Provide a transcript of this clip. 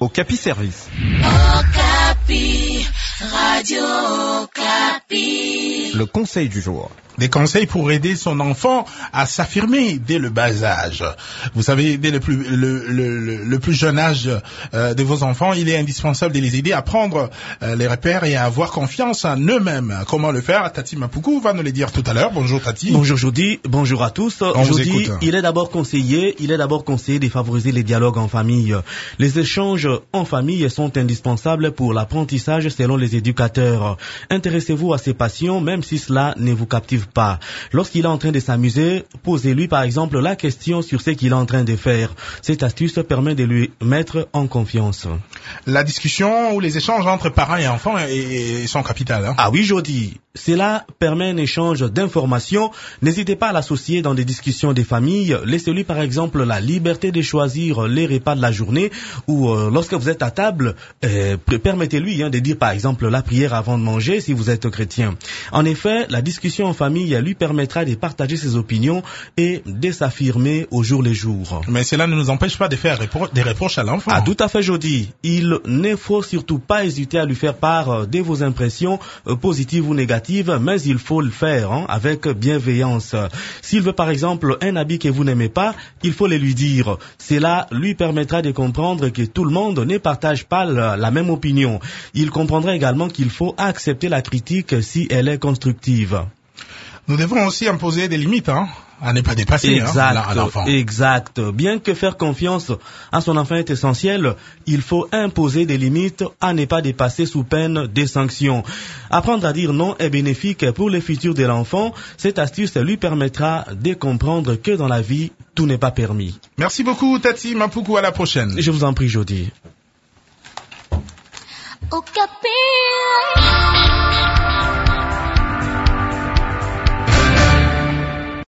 Okapi Service. Okapi, Radio Okapi. Le conseil du jour. Des conseils pour aider son enfant à s'affirmer dès le bas âge. Vous savez, dès le plus jeune âge de vos enfants, il est indispensable de les aider à prendre les repères et à avoir confiance en eux-mêmes. Comment le faire? Tati Mapuku va nous le dire tout à l'heure. Bonjour Tati. Bonjour Jody, bonjour à tous. Jody, il est d'abord conseillé de favoriser les dialogues en famille. Les échanges en famille sont indispensables pour l'apprentissage selon les éducateurs. Intéressez-vous à ses passions, même si cela ne vous captive pas. Lorsqu'il est en train de s'amuser, posez-lui par exemple la question sur ce qu'il est en train de faire. Cette astuce permet de lui mettre en confiance. La discussion ou les échanges entre parents et enfants sont capitales. Ah oui, Jody. Cela permet un échange d'informations. N'hésitez pas à l'associer dans des discussions des familles. Laissez-lui par exemple la liberté de choisir les repas de la journée ou lorsque vous êtes à table, permettez-lui de dire par exemple la prière avant de manger si vous êtes chrétien. En effet, la discussion en famille lui permettra de partager ses opinions et de s'affirmer au jour le jour. Mais cela ne nous empêche pas de faire des reproches à l'enfant. Ah, tout à fait, Jody. Il ne faut surtout pas hésiter à lui faire part de vos impressions positives ou négatives, mais il faut le faire avec bienveillance. S'il veut par exemple un habit que vous n'aimez pas, il faut le lui dire. Cela lui permettra de comprendre que tout le monde ne partage pas la même opinion. Il comprendra également qu'il faut accepter la critique si elle est constructive. Nous devons aussi imposer des limites, à ne pas dépasser à l'enfant. Exact. Bien que faire confiance à son enfant est essentiel, il faut imposer des limites à ne pas dépasser sous peine de sanctions. Apprendre à dire non est bénéfique pour le futur de l'enfant. Cette astuce lui permettra de comprendre que dans la vie, tout n'est pas permis. Merci beaucoup, Tati Mapuku. À la prochaine. Je vous en prie, Jody. Okapi.